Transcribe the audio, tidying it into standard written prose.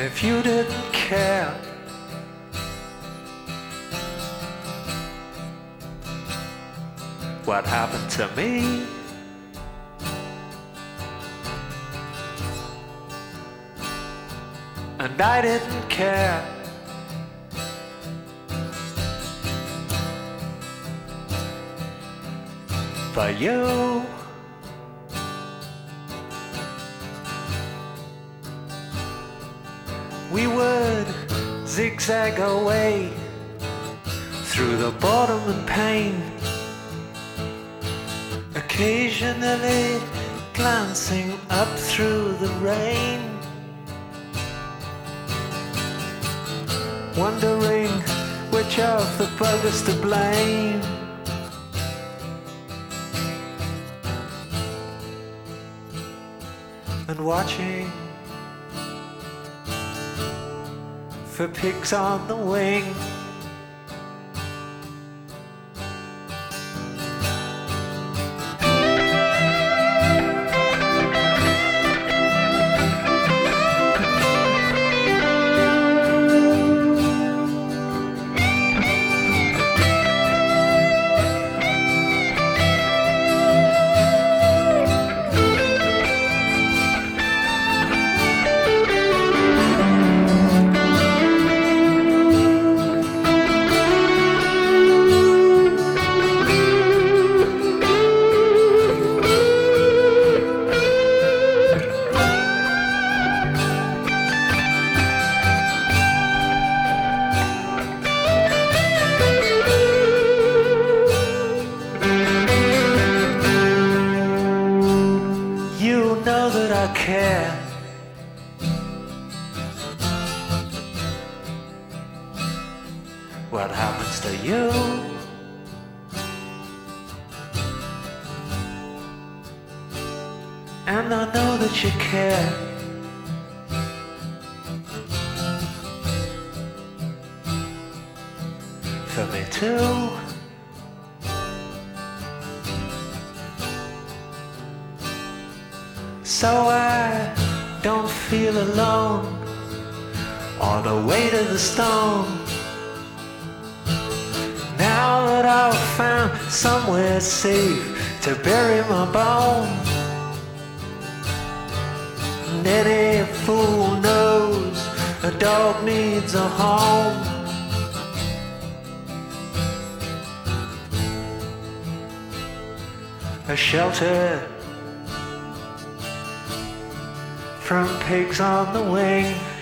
if you didn't care. What happened to me? And I didn't care. But you, we would zigzag away through the boredom and pain, occasionally glancing up through the rain, wondering which of the buggers to blame. And watching for pigs on the wing. Care. What happens to you? And I know that you care. For me too. So I don't feel alone or the weight of the stone. Now that I've found somewhere safe to bury my bones, and any fool knows a dog needs a home. A shelter from pigs on the wing.